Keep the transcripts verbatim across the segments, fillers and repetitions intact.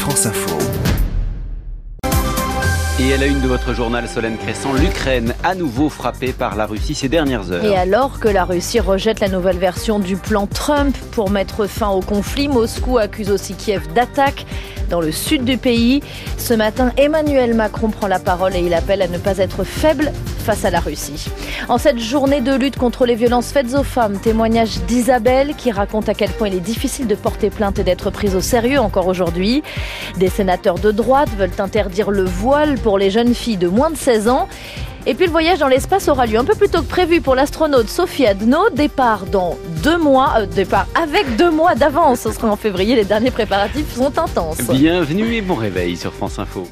France Info. Et à la une de votre journal, Solène Crescent, l'Ukraine à nouveau frappée par la Russie ces dernières heures. Et alors que la Russie rejette la nouvelle version du plan Trump pour mettre fin au conflit, Moscou accuse aussi Kiev d'attaque dans le sud du pays. Ce matin, Emmanuel Macron prend la parole et il appelle à ne pas être faible face à la Russie. En cette journée de lutte contre les violences faites aux femmes, témoignage d'Isabelle qui raconte à quel point il est difficile de porter plainte et d'être prise au sérieux encore aujourd'hui. Des sénateurs de droite veulent interdire le voile pour les jeunes filles de moins de seize ans. Et puis le voyage dans l'espace aura lieu un peu plus tôt que prévu pour l'astronaute Sophie Adno. Départ dans deux mois, euh, départ avec deux mois d'avance. Ce sera en février, les derniers préparatifs sont intenses. Bienvenue et bon réveil sur France Info.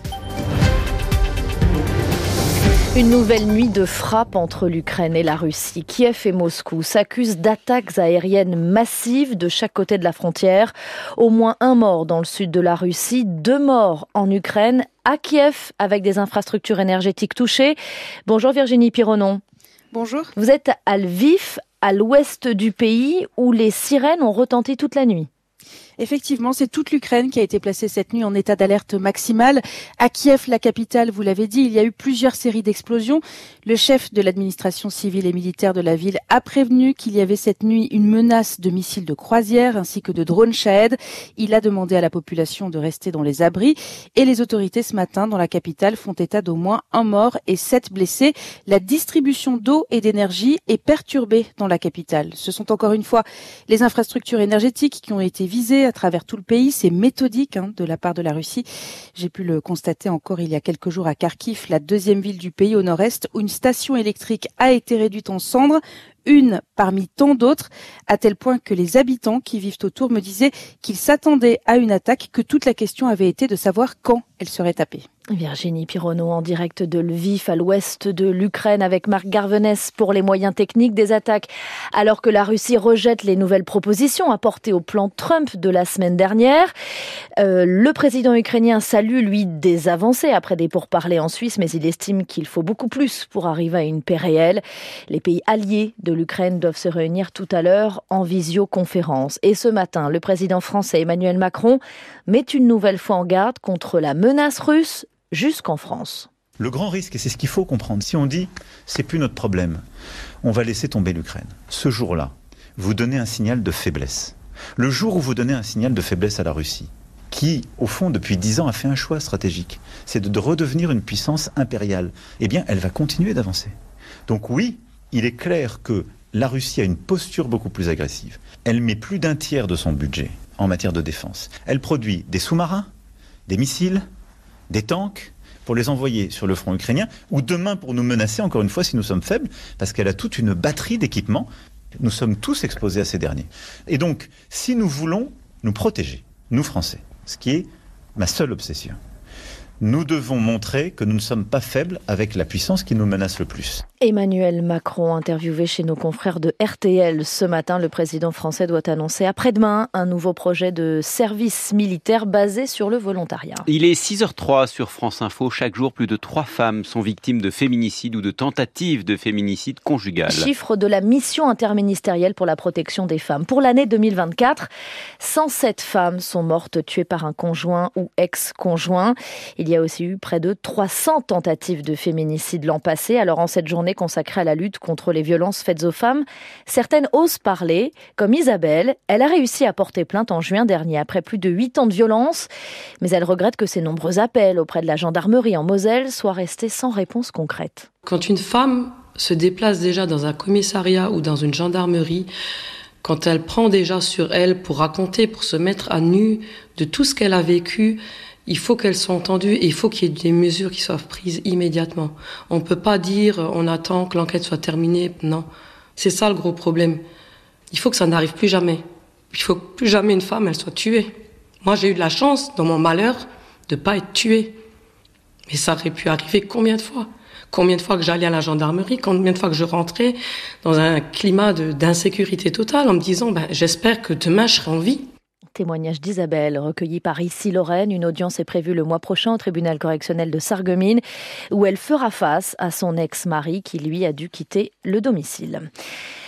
Une nouvelle nuit de frappe entre l'Ukraine et la Russie. Kiev et Moscou s'accusent d'attaques aériennes massives de chaque côté de la frontière. Au moins un mort dans le sud de la Russie, deux morts en Ukraine, à Kiev, avec des infrastructures énergétiques touchées. Bonjour Virginie Pironon. Bonjour. Vous êtes à Lviv, à l'ouest du pays, où les sirènes ont retenti toute la nuit. Effectivement, c'est toute l'Ukraine qui a été placée cette nuit en état d'alerte maximale. À Kiev, la capitale, vous l'avez dit, il y a eu plusieurs séries d'explosions. Le chef de l'administration civile et militaire de la ville a prévenu qu'il y avait cette nuit une menace de missiles de croisière ainsi que de drones Shahed. Il a demandé à la population de rester dans les abris. Et les autorités ce matin dans la capitale font état d'au moins un mort et sept blessés. La distribution d'eau et d'énergie est perturbée dans la capitale. Ce sont encore une fois les infrastructures énergétiques qui ont été visées à travers tout le pays. C'est méthodique hein, de la part de la Russie. J'ai pu le constater encore il y a quelques jours à Kharkiv, la deuxième ville du pays au nord-est, où une station électrique a été réduite en cendres, une parmi tant d'autres, à tel point que les habitants qui vivent autour me disaient qu'ils s'attendaient à une attaque, que toute la question avait été de savoir quand elle serait tapée. Virginie Pironon en direct de Lviv à l'ouest de l'Ukraine avec Marc Garvenès pour les moyens techniques des attaques. Alors que la Russie rejette les nouvelles propositions apportées au plan Trump de la semaine dernière, euh, le président ukrainien salue lui des avancées après des pourparlers en Suisse, mais il estime qu'il faut beaucoup plus pour arriver à une paix réelle. Les pays alliés de l'Ukraine doivent se réunir tout à l'heure en visioconférence. Et ce matin, le président français Emmanuel Macron met une nouvelle fois en garde contre la menace russe jusqu'en France. Le grand risque, et c'est ce qu'il faut comprendre, si on dit c'est plus notre problème, on va laisser tomber l'Ukraine. Ce jour-là, vous donnez un signal de faiblesse. Le jour où vous donnez un signal de faiblesse à la Russie, qui, au fond, depuis dix ans, a fait un choix stratégique, c'est de redevenir une puissance impériale, eh bien, elle va continuer d'avancer. Donc oui, il est clair que la Russie a une posture beaucoup plus agressive. Elle met plus d'un tiers de son budget en matière de défense. Elle produit des sous-marins, des missiles, des tanks pour les envoyer sur le front ukrainien, ou demain pour nous menacer, encore une fois, si nous sommes faibles, parce qu'elle a toute une batterie d'équipements. Nous sommes tous exposés à ces derniers. Et donc, si nous voulons nous protéger, nous Français, ce qui est ma seule obsession, nous devons montrer que nous ne sommes pas faibles avec la puissance qui nous menace le plus. Emmanuel Macron, interviewé chez nos confrères de R T L ce matin, le président français doit annoncer après-demain un nouveau projet de service militaire basé sur le volontariat. Il est six heures zéro trois sur France Info. Chaque jour, plus de trois femmes sont victimes de féminicide ou de tentatives de féminicide conjugal. Chiffre de la mission interministérielle pour la protection des femmes. Pour l'année deux mille vingt-quatre, cent sept femmes sont mortes tuées par un conjoint ou ex-conjoint. Il y a aussi eu près de trois cents tentatives de féminicide l'an passé. Alors en cette journée consacrée à la lutte contre les violences faites aux femmes, certaines osent parler, comme Isabelle. Elle a réussi à porter plainte en juin dernier après plus de huit ans de violence, mais elle regrette que ses nombreux appels auprès de la gendarmerie en Moselle soient restés sans réponse concrète. Quand une femme se déplace déjà dans un commissariat ou dans une gendarmerie, quand elle prend déjà sur elle pour raconter, pour se mettre à nu de tout ce qu'elle a vécu, il faut qu'elles soient entendues et il faut qu'il y ait des mesures qui soient prises immédiatement. On ne peut pas dire on attend que l'enquête soit terminée. Non, c'est ça le gros problème. Il faut que ça n'arrive plus jamais. Il faut que plus jamais une femme elle soit tuée. Moi j'ai eu de la chance dans mon malheur de ne pas être tuée. Mais ça aurait pu arriver combien de fois ? Combien de fois que j'allais à la gendarmerie, combien de fois que je rentrais dans un climat de, d'insécurité totale en me disant ben, j'espère que demain je serai en vie. Témoignage d'Isabelle, recueilli par Ici Lorraine. Une audience est prévue le mois prochain au tribunal correctionnel de Sarreguemines, où elle fera face à son ex-mari qui, lui, a dû quitter le domicile.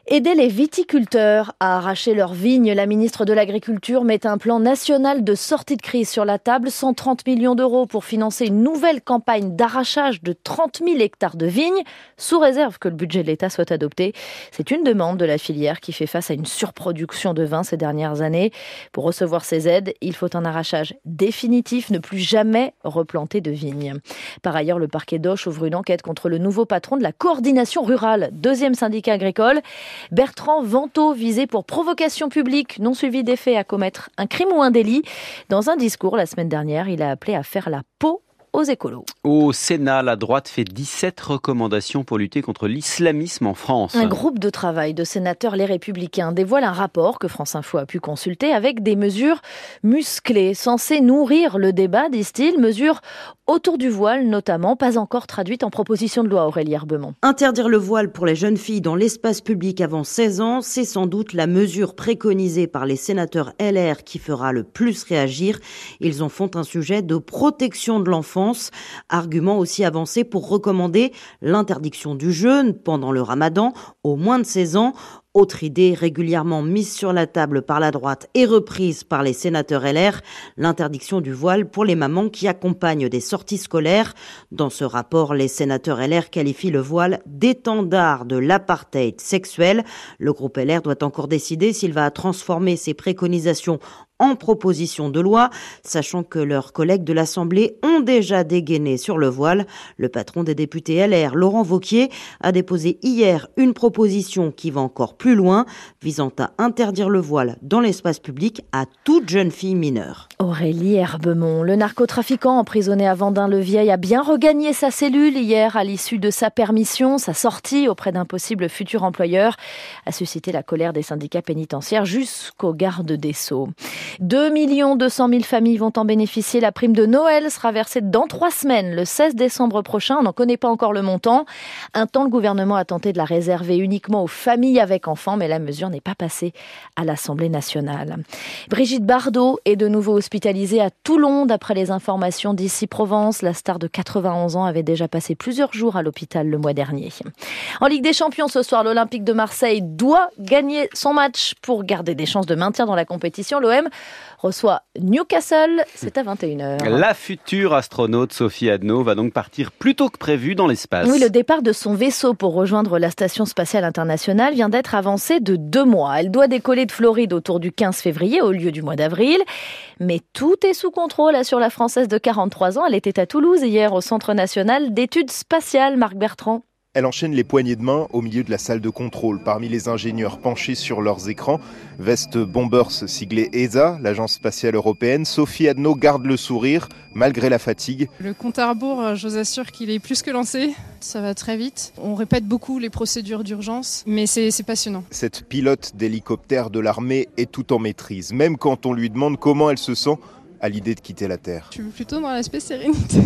Aider les viticulteurs à arracher leurs vignes, la ministre de l'Agriculture met un plan national de sortie de crise sur la table, cent trente millions d'euros pour financer une nouvelle campagne d'arrachage de trente mille hectares de vignes, sous réserve que le budget de l'État soit adopté. C'est une demande de la filière qui fait face à une surproduction de vin ces dernières années. Pour recevoir ces aides, il faut un arrachage définitif, ne plus jamais replanter de vignes. Par ailleurs, le parquet d'Auch ouvre une enquête contre le nouveau patron de la coordination rurale, deuxième syndicat agricole. Bertrand Vantaux, visé pour provocation publique non suivie des faits à commettre un crime ou un délit. Dans un discours la semaine dernière, il a appelé à faire la peau aux écolos. Au Sénat, la droite fait dix-sept recommandations pour lutter contre l'islamisme en France. Un groupe de travail de sénateurs Les Républicains dévoile un rapport que France Info a pu consulter avec des mesures musclées, censées nourrir le débat, disent-ils, mesures autour du voile notamment, pas encore traduites en proposition de loi, Aurélie Herbemont. Interdire le voile pour les jeunes filles dans l'espace public avant seize ans, c'est sans doute la mesure préconisée par les sénateurs L R qui fera le plus réagir. Ils en font un sujet de protection de l'enfance, argument aussi avancé pour recommander l'interdiction du jeûne pendant le ramadan aux moins de seize ans. Autre idée régulièrement mise sur la table par la droite et reprise par les sénateurs L R, l'interdiction du voile pour les mamans qui accompagnent des sorties scolaires. Dans ce rapport, les sénateurs L R qualifient le voile d'étendard de l'apartheid sexuel. Le groupe L R doit encore décider s'il va transformer ses préconisations en proposition de loi, sachant que leurs collègues de l'Assemblée ont déjà dégainé sur le voile. Le patron des députés L R, Laurent Wauquiez, a déposé hier une proposition qui va encore plus loin, visant à interdire le voile dans l'espace public à toute jeune fille mineure. Aurélie Herbemont, le narcotrafiquant emprisonné à Vendin-le-Vieil a bien regagné sa cellule hier à l'issue de sa permission. Sa sortie auprès d'un possible futur employeur a suscité la colère des syndicats pénitentiaires jusqu'au garde des Sceaux. deux millions deux cent mille familles vont en bénéficier. La prime de Noël sera versée dans trois semaines, le seize décembre prochain. On n'en connaît pas encore le montant. Un temps, le gouvernement a tenté de la réserver uniquement aux familles avec enfants, mais la mesure n'est pas passée à l'Assemblée nationale. Brigitte Bardot est de nouveau hospitalisée à Toulon. D'après les informations d'Ici Provence, la star de quatre-vingt-onze ans avait déjà passé plusieurs jours à l'hôpital le mois dernier. En Ligue des Champions ce soir, l'Olympique de Marseille doit gagner son match pour garder des chances de maintien dans la compétition. L'O M reçoit Newcastle, c'est à vingt et une heures. La future astronaute Sophie Adno va donc partir plus tôt que prévu dans l'espace. Oui, le départ de son vaisseau pour rejoindre la Station spatiale internationale vient d'être avancé de deux mois. Elle doit décoller de Floride autour du quinze février au lieu du mois d'avril. Mais tout est sous contrôle là, sur la Française de quarante-trois ans. Elle était à Toulouse hier au Centre national d'études spatiales, Marc Bertrand. Elle enchaîne les poignées de main au milieu de la salle de contrôle, parmi les ingénieurs penchés sur leurs écrans. Veste Bombers siglée E S A, l'agence spatiale européenne. Sophie Adno garde le sourire, malgré la fatigue. Le compte à rebours, je vous assure qu'il est plus que lancé. Ça va très vite. On répète beaucoup les procédures d'urgence, mais c'est, c'est passionnant. Cette pilote d'hélicoptère de l'armée est tout en maîtrise, même quand on lui demande comment elle se sent à l'idée de quitter la Terre. Je suis plutôt dans l'aspect sérénité.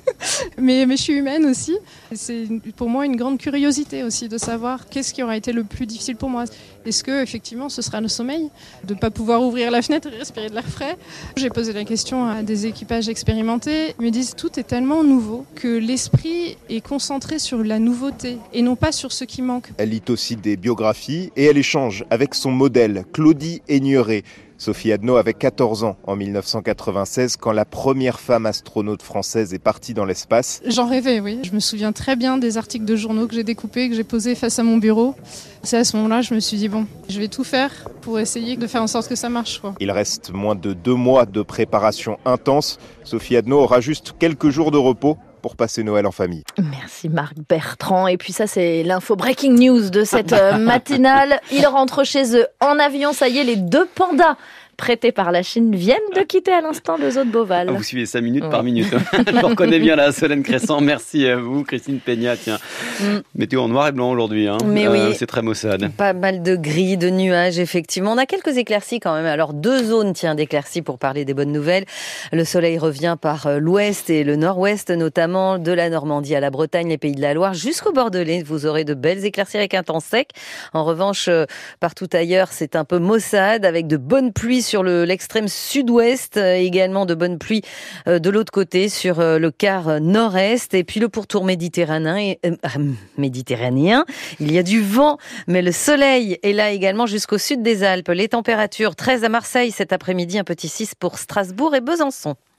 mais, mais je suis humaine aussi. C'est pour moi une grande curiosité aussi de savoir qu'est-ce qui aura été le plus difficile pour moi. Est-ce que effectivement ce sera le sommeil, de ne pas pouvoir ouvrir la fenêtre et respirer de l'air frais? J'ai posé la question à des équipages expérimentés. Ils me disent tout est tellement nouveau que l'esprit est concentré sur la nouveauté et non pas sur ce qui manque. Elle lit aussi des biographies et elle échange avec son modèle, Claudie Aigneret. Sophie Adno avait quatorze ans en mille neuf cent quatre-vingt-seize quand la première femme astronaute française est partie dans l'espace. J'en rêvais, oui. Je me souviens très bien des articles de journaux que j'ai découpés, que j'ai posés face à mon bureau. C'est à ce moment-là, je me suis dit, bon, je vais tout faire pour essayer de faire en sorte que ça marche, quoi. Il reste moins de deux mois de préparation intense. Sophie Adno aura juste quelques jours de repos pour passer Noël en famille. Merci Marc Bertrand. Et puis ça, c'est l'info breaking news de cette matinale. Ils rentrent chez eux en avion. Ça y est, les deux pandas prêtés par la Chine viennent de quitter à l'instant le zoo de Beauval. Vous suivez ça minute ouais. par minute. Je vous reconnais bien là, Solène Crescent. Merci à vous, Christine Peña. Tiens, mm. météo en noir et blanc aujourd'hui. Hein. Mais euh, oui, c'est très maussade. Pas mal de gris, de nuages, effectivement. On a quelques éclaircies quand même. Alors deux zones, tiens, d'éclaircies pour parler des bonnes nouvelles. Le soleil revient par l'ouest et le nord-ouest, notamment de la Normandie à la Bretagne, les Pays de la Loire, jusqu'au Bordelais. Vous aurez de belles éclaircies avec un temps sec. En revanche, partout ailleurs, c'est un peu maussade avec de bonnes pluies sur le, l'extrême sud-ouest, également de bonnes pluies de l'autre côté sur le quart nord-est. Et puis le pourtour méditerranéen, et, euh, méditerranéen, il y a du vent, mais le soleil est là également jusqu'au sud des Alpes. Les températures treize à Marseille cet après-midi, un petit six pour Strasbourg et Besançon.